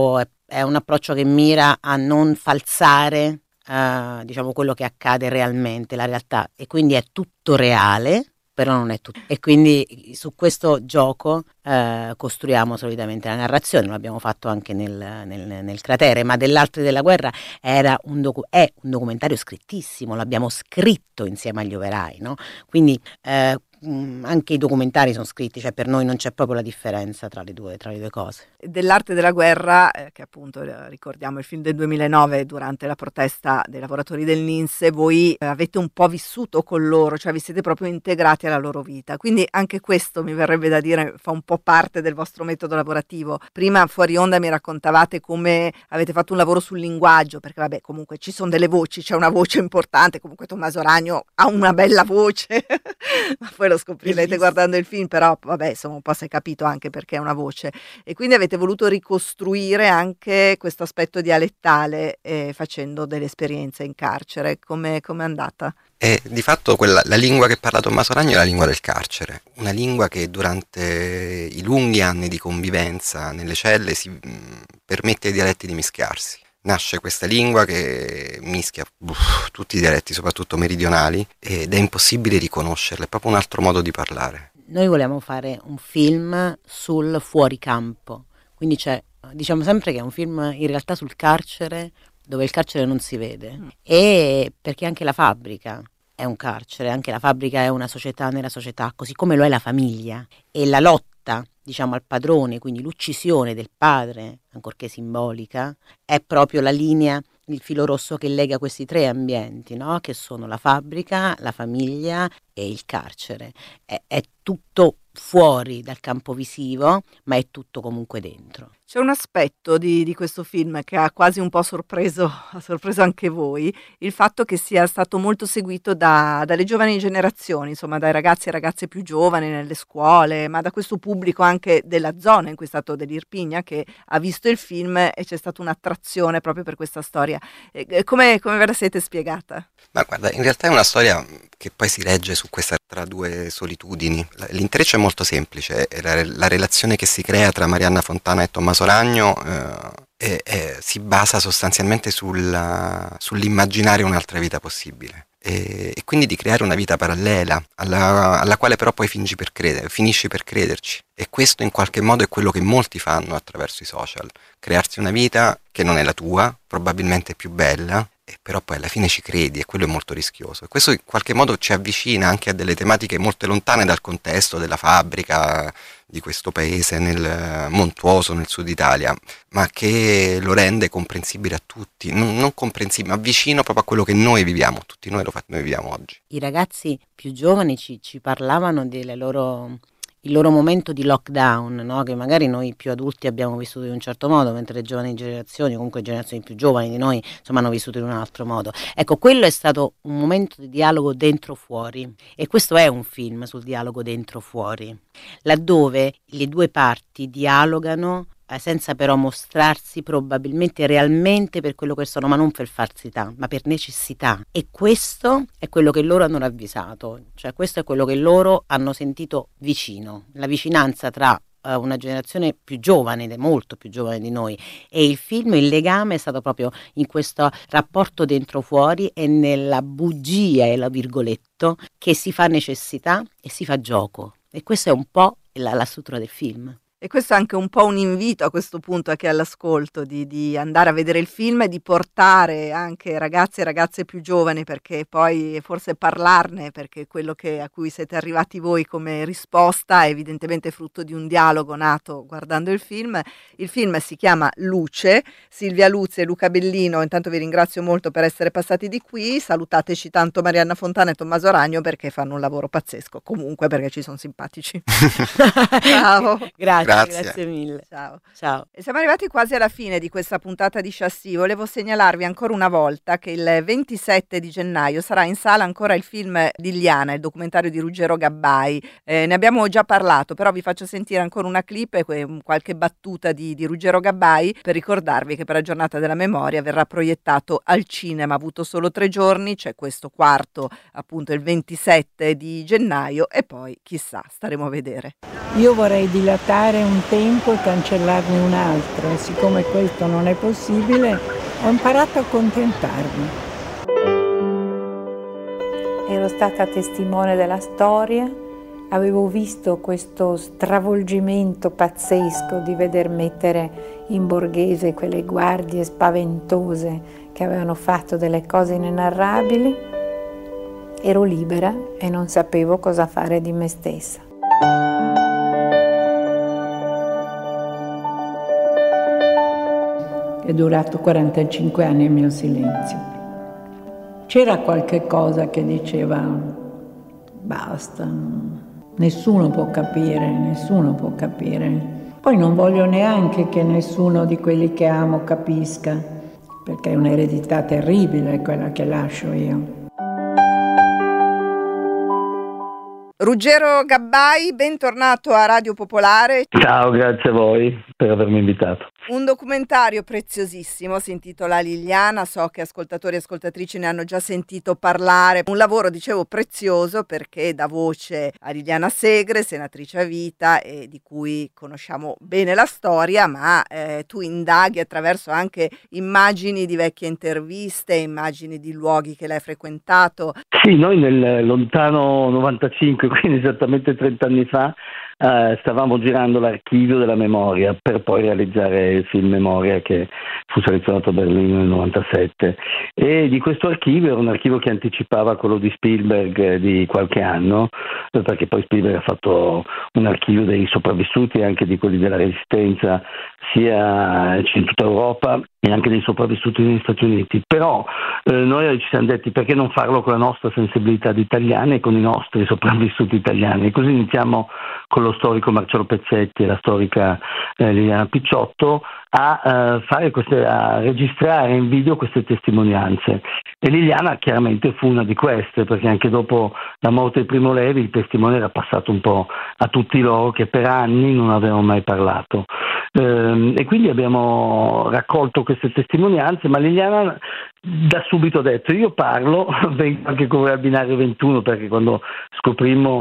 S4: è un approccio che mira a non falsare uh, diciamo quello che accade realmente, la realtà, e quindi è tutto reale, però non è tutto. E quindi su questo gioco eh, costruiamo solitamente la narrazione, lo abbiamo fatto anche nel, nel, nel cratere, ma dell'arte della guerra era un docu- è un documentario scrittissimo, l'abbiamo scritto insieme agli operai, no? Quindi eh, anche i documentari sono scritti, cioè per noi non c'è proprio la differenza tra le due, tra le due cose.
S2: Dell'arte della guerra, eh, che appunto eh, ricordiamo il film del duemilanove durante la protesta dei lavoratori del Lince, voi eh, avete un po' vissuto con loro, cioè vi siete proprio integrati alla loro vita, quindi anche questo mi verrebbe da dire fa un po' parte del vostro metodo lavorativo. Prima fuori onda mi raccontavate come avete fatto un lavoro sul linguaggio, perché vabbè comunque ci sono delle voci, c'è una voce importante, comunque Tommaso Ragno ha una bella voce ma poi lo scoprirete guardando il film, però vabbè insomma un po' si è capito anche perché è una voce, e quindi avete voluto ricostruire anche questo aspetto dialettale eh, facendo delle esperienze in carcere. Come è andata?
S6: E di fatto quella, la lingua che parla Tommaso Ragno è la lingua del carcere, una lingua che durante i lunghi anni di convivenza nelle celle si mh, permette ai dialetti di mischiarsi. Nasce questa lingua che mischia uff, tutti i dialetti, soprattutto meridionali, ed è impossibile riconoscerla, è proprio un altro modo di parlare.
S4: Noi vogliamo fare un film sul fuoricampo, quindi c'è, diciamo sempre che è un film in realtà sul carcere, dove il carcere non si vede, mm. e perché anche la fabbrica è un carcere, anche la fabbrica è una società nella società, così come lo è la famiglia, e la lotta, diciamo, al padrone, quindi l'uccisione del padre, ancorché simbolica, è proprio la linea, il filo rosso che lega questi tre ambienti, no? Che sono la fabbrica, la famiglia e il carcere. È, è tutto fuori dal campo visivo, ma è tutto comunque dentro.
S2: C'è un aspetto di, di questo film che ha quasi un po' sorpreso, ha sorpreso anche voi, il fatto che sia stato molto seguito da, dalle giovani generazioni, insomma dai ragazzi e ragazze più giovani nelle scuole, ma da questo pubblico anche della zona in cui è stato dell'Irpinia, che ha visto il film e c'è stata un'attrazione proprio per questa storia. E, come, come ve la siete spiegata?
S6: Ma guarda, in realtà è una storia che poi si regge su questa tra due solitudini. L'intreccio è molto semplice, è la, la relazione che si crea tra Marianna Fontana e Tommaso Ragno eh, e, e si basa sostanzialmente sulla, sull'immaginare un'altra vita possibile e, e quindi di creare una vita parallela alla, alla quale però poi fingi per credere, finisci per crederci, e questo in qualche modo è quello che molti fanno attraverso i social, crearsi una vita che non è la tua, probabilmente più bella, e però poi alla fine ci credi, e quello è molto rischioso, e questo in qualche modo ci avvicina anche a delle tematiche molto lontane dal contesto della fabbrica di questo paese nel montuoso nel sud Italia, ma che lo rende comprensibile a tutti, non, non comprensibile, ma vicino proprio a quello che noi viviamo, tutti noi lo fa, noi viviamo oggi.
S4: I ragazzi più giovani ci, ci parlavano delle loro il loro momento di lockdown, no? Che magari noi più adulti abbiamo vissuto in un certo modo, mentre le giovani generazioni, comunque generazioni più giovani di noi, insomma, hanno vissuto in un altro modo. Ecco, quello è stato un momento di dialogo dentro-fuori, e questo è un film sul dialogo dentro-fuori, laddove le due parti dialogano senza però mostrarsi probabilmente realmente per quello che sono, ma non per falsità, ma per necessità. E questo è quello che loro hanno ravvisato, cioè questo è quello che loro hanno sentito vicino, la vicinanza tra uh, una generazione più giovane, molto più giovane di noi, e il film, il legame è stato proprio in questo rapporto dentro-fuori e nella bugia e la virgoletto che si fa necessità e si fa gioco, e questa è un po' la, la struttura del film.
S2: E questo è anche un po' un invito a questo punto a chi è all'ascolto di, di andare a vedere il film e di portare anche ragazzi e ragazze più giovani, perché poi forse parlarne, perché quello che, a cui siete arrivati voi come risposta è evidentemente frutto di un dialogo nato guardando il film. Il film si chiama Luce. Silvia Luzzi e Luca Bellino, intanto vi ringrazio molto per essere passati di qui, salutateci tanto Marianna Fontana e Tommaso Ragno perché fanno un lavoro pazzesco, comunque perché ci sono simpatici. Ciao.
S4: Grazie.
S6: Grazie.
S4: Grazie mille.
S2: Ciao.
S4: Ciao.
S2: E siamo arrivati quasi alla fine di questa puntata di Chassis. Volevo segnalarvi ancora una volta che il ventisette di gennaio sarà in sala ancora il film di Iliana, il documentario di Ruggero Gabbai. Eh, ne abbiamo già parlato, però vi faccio sentire ancora una clip e que- qualche battuta di, di Ruggero Gabbai per ricordarvi che per la giornata della memoria verrà proiettato al cinema. Ha avuto solo tre giorni, c'è questo quarto appunto il ventisette di gennaio e poi chissà, staremo a vedere.
S3: Io vorrei dilatare
S7: cambiare un tempo e cancellarne un altro, e siccome questo non è possibile, ho imparato a accontentarmi. Ero stata testimone della storia, avevo visto questo stravolgimento pazzesco di veder mettere in Borghese quelle guardie spaventose che avevano fatto delle cose inenarrabili. Ero libera e non sapevo cosa fare di me stessa. È durato quarantacinque anni il mio silenzio. C'era qualche cosa che diceva basta, nessuno può capire, nessuno può capire. Poi non voglio neanche che nessuno di quelli che amo capisca, perché è un'eredità terribile quella che lascio io.
S2: Ruggero Gabbai, bentornato a Radio Popolare.
S8: Ciao, grazie a voi per avermi invitato.
S2: Un documentario preziosissimo, si intitola Liliana, so che ascoltatori e ascoltatrici ne hanno già sentito parlare, un lavoro, dicevo, prezioso perché dà voce a Liliana Segre, senatrice a vita, e di cui conosciamo bene la storia, ma eh, tu indaghi attraverso anche immagini di vecchie interviste, immagini di luoghi che l'hai frequentato.
S8: Sì, noi nel lontano novantacinque, quindi esattamente trenta anni fa, Uh, stavamo girando l'archivio della memoria per poi realizzare il film Memoria che fu selezionato a Berlino nel novantasette, e di questo archivio era un archivio che anticipava quello di Spielberg di qualche anno, perché poi Spielberg ha fatto un archivio dei sopravvissuti e anche di quelli della Resistenza sia in tutta Europa e anche dei sopravvissuti negli Stati Uniti. Però eh, noi ci siamo detti perché non farlo con la nostra sensibilità di italiani e con i nostri sopravvissuti italiani, e così iniziamo con lo storico Marcello Pezzetti e la storica eh, Liliana Picciotto a eh, fare queste, a registrare in video queste testimonianze, e Liliana chiaramente fu una di queste, perché anche dopo la morte di Primo Levi il testimone era passato un po' a tutti loro che per anni non avevano mai parlato, eh, e quindi abbiamo raccolto queste testimonianze, ma Liliana da subito ha detto io parlo, vengo anche con al binario ventuno, perché quando scoprimmo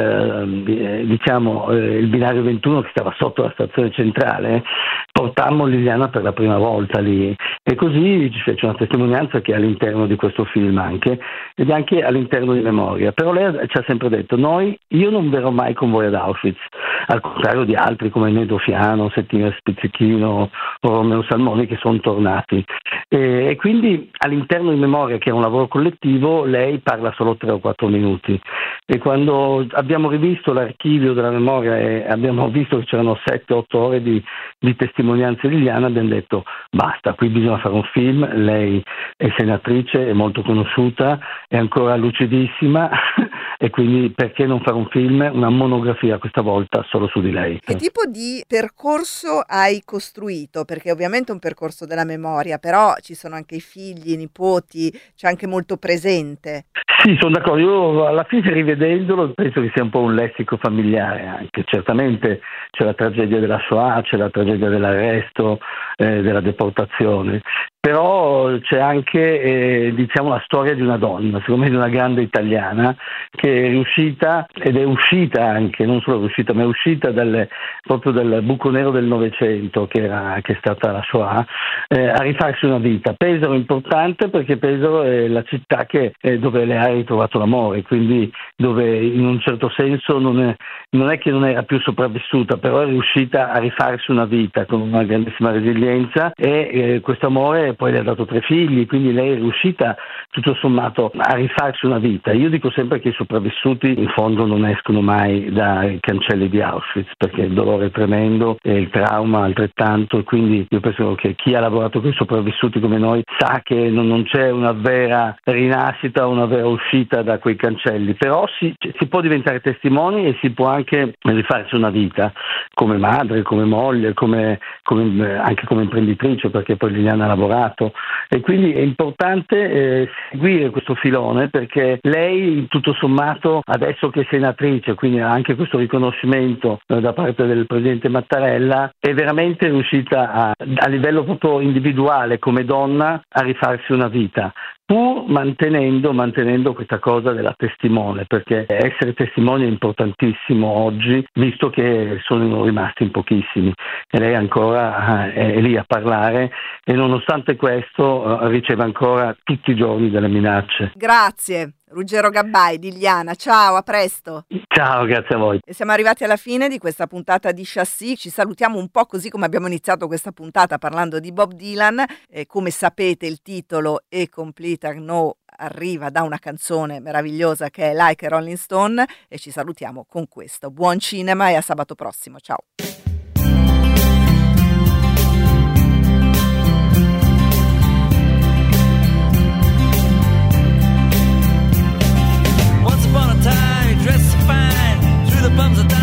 S8: eh, diciamo eh, il binario ventuno che stava sotto la stazione centrale, portammo Liliana per la prima volta lì, e così ci fece una testimonianza che è all'interno di questo film anche, ed anche all'interno di Memoria. Però lei ci ha sempre detto noi, io non verrò mai con voi ad Auschwitz, al contrario di altri come Nedo Fiano, Settimia Spizzichino o Romeo Salmoni che sono tornati, e, e quindi all'interno di Memoria, che è un lavoro collettivo, lei parla solo tre o quattro minuti, e quando abbiamo rivisto l'archivio della Memoria e abbiamo visto che c'erano sette otto ore di, di testimonianze di Liliana, abbiamo detto basta, qui bisogna fare un film, lei è senatrice, è molto conosciuta, è ancora lucidissima e quindi perché non fare un film, una monografia questa volta solo su di lei.
S2: Che tipo di percorso hai costruito? Perché ovviamente è un percorso della memoria, però ci sono anche i figli, i nipoti, c'è anche molto presente.
S8: Sì, sono d'accordo, io alla fine rivedendolo penso che sia un po' un lessico familiare anche, certamente c'è la tragedia della Shoah, c'è la tragedia dell'arresto, eh, della deportazione, però c'è anche eh, diciamo la storia di una donna, secondo me di una grande italiana che è riuscita ed è uscita anche, non solo è riuscita ma è uscita dalle, proprio dal buco nero del Novecento che, era, che è stata la Shoah, eh, a rifarsi una vita. Pesaro è importante perché Pesaro è la città che, eh, dove lei ha ritrovato l'amore, quindi dove in un certo senso non è, non è che non era più sopravvissuta, però è riuscita a rifarsi una vita con una grandissima resilienza, e eh, questo amore poi le ha dato tre figli, quindi lei è riuscita tutto sommato a rifarsi una vita. Io dico sempre che i sopravvissuti in fondo non escono mai dai cancelli di Auschwitz, perché il dolore è tremendo e il trauma altrettanto, e quindi io penso che chi ha lavorato con i sopravvissuti come noi sa che non, non c'è una vera rinascita, una vera uscita da quei cancelli, però si, si può diventare testimoni e si può anche rifarsi una vita come madre, come moglie, come, come, anche come imprenditrice, perché poi Liliana ha lavorato, e quindi è importante eh, seguire questo filone, perché lei tutto sommato adesso che è senatrice, quindi ha anche questo riconoscimento eh, da parte del presidente Mattarella, è veramente riuscita a, a livello proprio individuale come donna a rifarsi una vita. pur mantenendo, mantenendo questa cosa della testimone, perché essere testimone è importantissimo oggi, visto che sono rimasti in pochissimi e lei ancora è lì a parlare e nonostante questo riceve ancora tutti i giorni delle minacce.
S2: Grazie. Ruggero Gabbai di Liliana, ciao, a presto.
S8: Ciao, grazie a voi.
S2: E siamo arrivati alla fine di questa puntata di Chassis, ci salutiamo un po' così come abbiamo iniziato questa puntata parlando di Bob Dylan, e come sapete il titolo A Complete Unknown arriva da una canzone meravigliosa che è Like a Rolling Stone, e ci salutiamo con questo. Buon cinema e a sabato prossimo, ciao.
S10: Once upon a time, dressed fine through the bums of time.